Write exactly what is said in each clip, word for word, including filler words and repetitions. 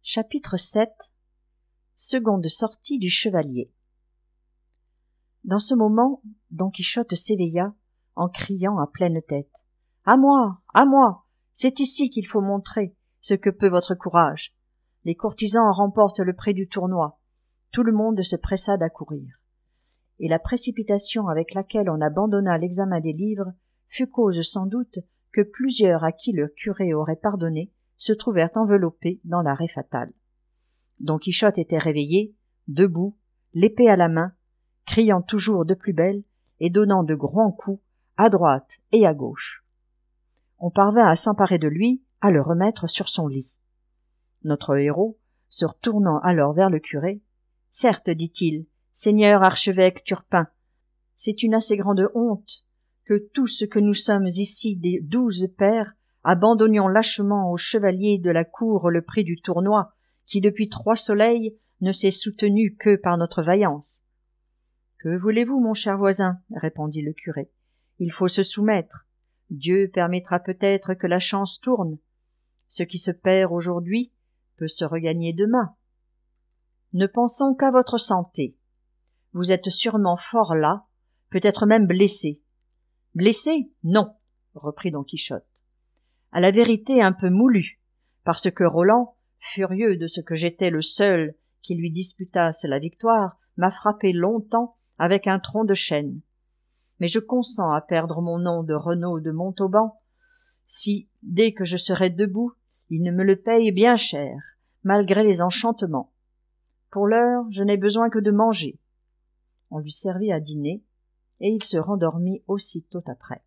Chapitre sept. Seconde sortie du chevalier. Dans ce moment, Don Quichotte s'éveilla en criant à pleine tête. « À moi, à moi, c'est ici qu'il faut montrer ce que peut votre courage. » Les courtisans remportent le prix du tournoi. Tout le monde se pressa d'accourir. Et la précipitation avec laquelle on abandonna l'examen des livres fut cause sans doute que plusieurs à qui le curé aurait pardonné se trouvèrent enveloppés dans l'arrêt fatal. Don Quichotte était réveillé, debout, l'épée à la main, criant toujours de plus belle et donnant de grands coups à droite et à gauche. On parvint à s'emparer de lui, à le remettre sur son lit. Notre héros, se retournant alors vers le curé, « Certes, dit-il, Seigneur archevêque Turpin, c'est une assez grande honte que tous ceux que nous sommes ici des douze pairs abandonnions lâchement au chevalier de la cour le prix du tournoi, qui depuis trois soleils ne s'est soutenu que par notre vaillance. »« Que voulez-vous, mon cher voisin ?» répondit le curé. « Il faut se soumettre. Dieu permettra peut-être que la chance tourne. Ce qui se perd aujourd'hui peut se regagner demain. Ne pensons qu'à votre santé. Vous êtes sûrement fort las, peut-être même blessé. »« Blessé ? Non, » reprit Don Quichotte. « À la vérité un peu moulu, parce que Roland, furieux de ce que j'étais le seul qui lui disputasse la victoire, m'a frappé longtemps avec un tronc de chêne. Mais je consens à perdre mon nom de Renaud de Montauban, si, dès que je serai debout, il ne me le paye bien cher, malgré les enchantements. Pour l'heure, je n'ai besoin que de manger. » On lui servit à dîner, et il se rendormit aussitôt après.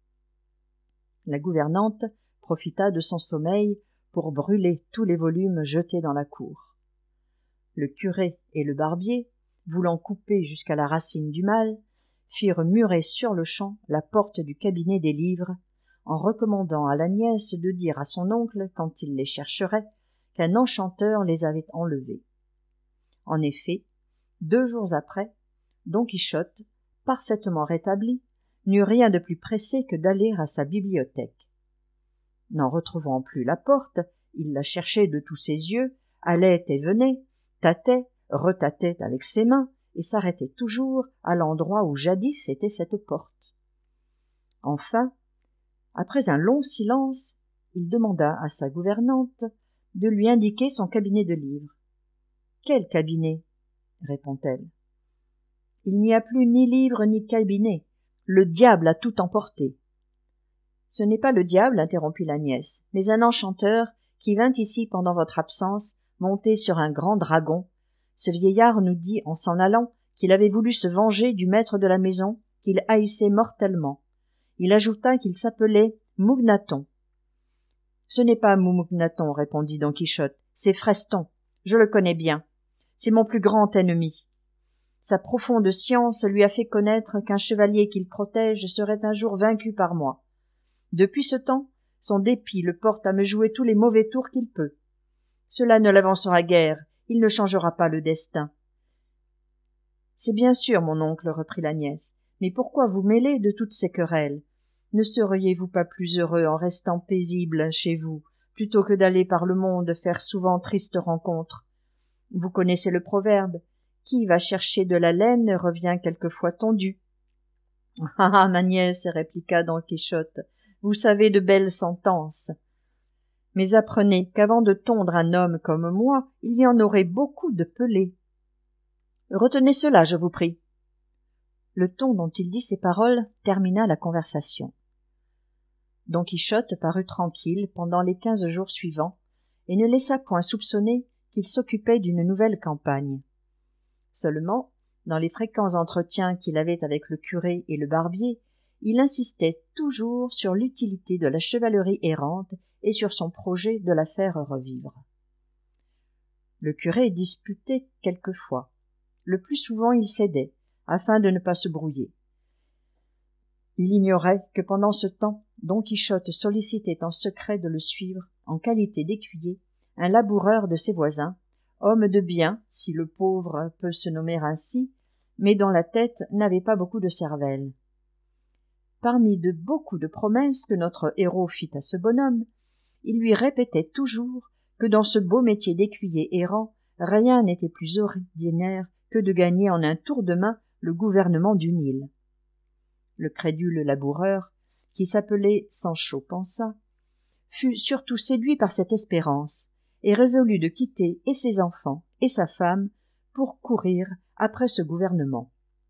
La gouvernante profita de son sommeil pour brûler tous les volumes jetés dans la cour. Le curé et le barbier, voulant couper jusqu'à la racine du mal, firent murer sur-le-champ la porte du cabinet des livres, en recommandant à la nièce de dire à son oncle, quand il les chercherait, qu'un enchanteur les avait enlevés. En effet, deux jours après, Don Quichotte, parfaitement rétabli, n'eut rien de plus pressé que d'aller à sa bibliothèque. N'en retrouvant plus la porte, il la cherchait de tous ses yeux, allait et venait, tâtait, retâtait avec ses mains, et s'arrêtait toujours à l'endroit où jadis était cette porte. Enfin, après un long silence, il demanda à sa gouvernante de lui indiquer son cabinet de livres. « Quel cabinet ?» répond-elle. « Il n'y a plus ni livre ni cabinet. Le diable a tout emporté. »« Ce n'est pas le diable, interrompit la nièce, mais un enchanteur qui vint ici pendant votre absence, monté sur un grand dragon. Ce vieillard nous dit, en s'en allant, qu'il avait voulu se venger du maître de la maison, qu'il haïssait mortellement. Il ajouta qu'il s'appelait Mougnaton. »« Ce n'est pas Mougnaton, répondit Don Quichotte, c'est Freston. Je le connais bien. C'est mon plus grand ennemi. Sa profonde science lui a fait connaître qu'un chevalier qu'il protège serait un jour vaincu par moi. Depuis ce temps, son dépit le porte à me jouer tous les mauvais tours qu'il peut. Cela ne l'avancera guère, il ne changera pas le destin. »« C'est bien sûr, mon oncle, reprit la nièce, mais pourquoi vous mêler de toutes ces querelles? Ne seriez-vous pas plus heureux en restant paisible chez vous, plutôt que d'aller par le monde faire souvent tristes rencontres? Vous connaissez le proverbe, qui va chercher de la laine revient quelquefois tondu. »« Ah, ma nièce, répliqua Don Quichotte, vous savez de belles sentences. Mais apprenez qu'avant de tondre un homme comme moi, il y en aurait beaucoup de pelés. Retenez cela, je vous prie. » Le ton dont il dit ces paroles termina la conversation. Don Quichotte parut tranquille pendant les quinze jours suivants et ne laissa point soupçonner qu'il s'occupait d'une nouvelle campagne. Seulement, dans les fréquents entretiens qu'il avait avec le curé et le barbier, il insistait toujours sur l'utilité de la chevalerie errante et sur son projet de la faire revivre. Le curé disputait quelquefois. Le plus souvent il cédait, afin de ne pas se brouiller. Il ignorait que pendant ce temps, Don Quichotte sollicitait en secret de le suivre, en qualité d'écuyer, un laboureur de ses voisins, homme de bien, si le pauvre peut se nommer ainsi, mais dont la tête n'avait pas beaucoup de cervelle. Parmi de beaucoup de promesses que notre héros fit à ce bonhomme, il lui répétait toujours que dans ce beau métier d'écuyer errant, rien n'était plus ordinaire que de gagner en un tour de main le gouvernement d'une île. Le crédule laboureur, qui s'appelait Sancho Panza, fut surtout séduit par cette espérance, et résolut de quitter et ses enfants et sa femme pour courir après ce gouvernement.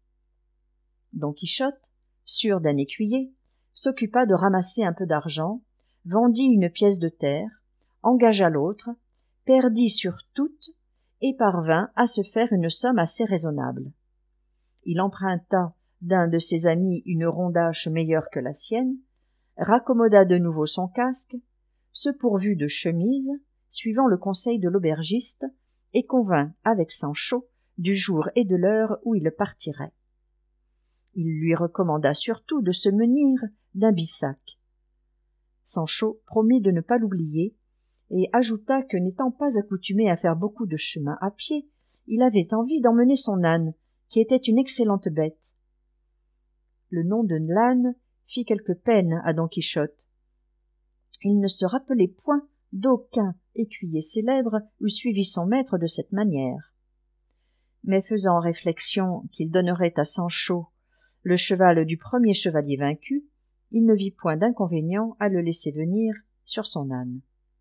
Don Quichotte, sûr d'un écuyer, s'occupa de ramasser un peu d'argent, vendit une pièce de terre, engagea l'autre, perdit sur toutes et parvint à se faire une somme assez raisonnable. Il emprunta d'un de ses amis une rondache meilleure que la sienne, raccommoda de nouveau son casque, se pourvut de chemise, suivant le conseil de l'aubergiste, et convint avec Sancho du jour et de l'heure où il partirait. Il lui recommanda surtout de se munir d'un bissac. Sancho promit de ne pas l'oublier, et ajouta que n'étant pas accoutumé à faire beaucoup de chemin à pied, il avait envie d'emmener son âne, qui était une excellente bête. Le nom de l'âne fit quelque peine à Don Quichotte. Il ne se rappelait point d'aucun écuyer célèbre eût suivi son maître de cette manière. Mais faisant réflexion qu'il donnerait à Sancho le cheval du premier chevalier vaincu, il ne vit point d'inconvénient à le laisser venir sur son âne.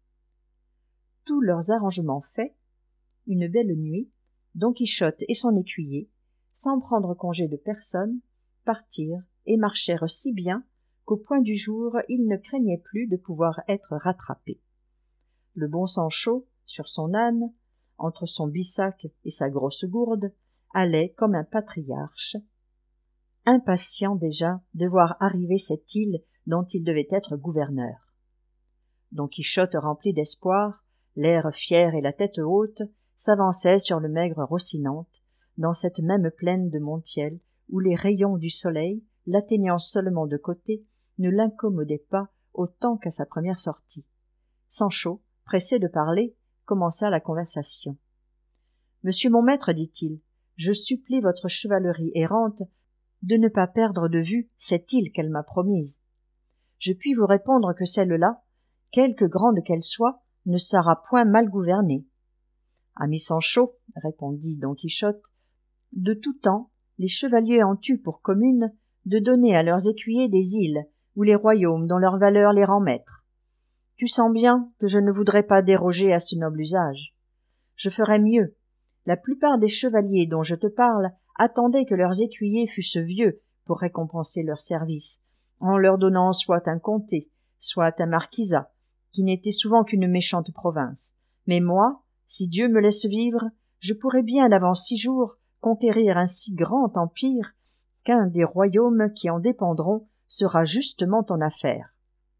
Tous leurs arrangements faits, une belle nuit, Don Quichotte et son écuyer, sans prendre congé de personne, partirent et marchèrent si bien qu'au point du jour ils ne craignaient plus de pouvoir être rattrapés. Le bon Sancho, sur son âne, entre son bissac et sa grosse gourde, allait comme un patriarche, impatient déjà de voir arriver cette île dont il devait être gouverneur. Don Quichotte, rempli d'espoir, l'air fier et la tête haute, s'avançait sur le maigre Rocinante, dans cette même plaine de Montiel, où les rayons du soleil, l'atteignant seulement de côté, ne l'incommodaient pas autant qu'à sa première sortie. Sancho, pressé de parler, commença la conversation. « Monsieur mon maître, dit-il, je supplie votre chevalerie errante de ne pas perdre de vue cette île qu'elle m'a promise. Je puis vous répondre que celle-là, quelque grande qu'elle soit, ne sera point mal gouvernée. »« Ami Sancho, répondit Don Quichotte, de tout temps, les chevaliers ont eu pour commune de donner à leurs écuyers des îles ou les royaumes dont leur valeur les rend maîtres. Tu sens bien que je ne voudrais pas déroger à ce noble usage. Je ferais mieux. La plupart des chevaliers dont je te parle attendaient que leurs écuyers fussent vieux pour récompenser leur service, en leur donnant soit un comté, soit un marquisat, qui n'était souvent qu'une méchante province. Mais moi, si Dieu me laisse vivre, je pourrais bien avant six jours conquérir un si grand empire qu'un des royaumes qui en dépendront sera justement ton affaire.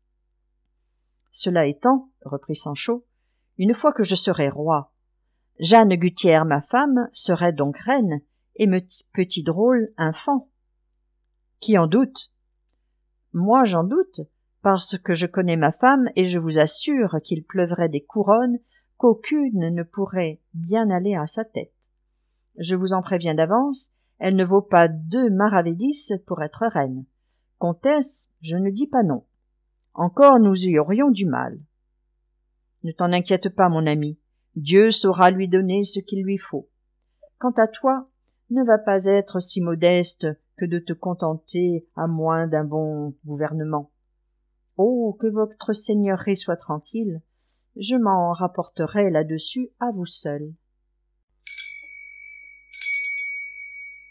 Cela étant, reprit Sancho, une fois que je serai roi, Jeanne Gutière, ma femme, serait donc reine, et me petit drôle infant. Qui en doute? Moi j'en doute, parce que je connais ma femme, et je vous assure qu'il pleuvrait des couronnes qu'aucune ne pourrait bien aller à sa tête. Je vous en préviens d'avance, elle ne vaut pas deux maravédis pour être reine. Comtesse, je ne dis pas non. Encore nous y aurions du mal. Ne t'en inquiète pas, mon ami, Dieu saura lui donner ce qu'il lui faut. Quant à toi, ne va pas être si modeste que de te contenter à moins d'un bon gouvernement. Oh, que votre seigneurie soit tranquille, je m'en rapporterai là-dessus à vous seul.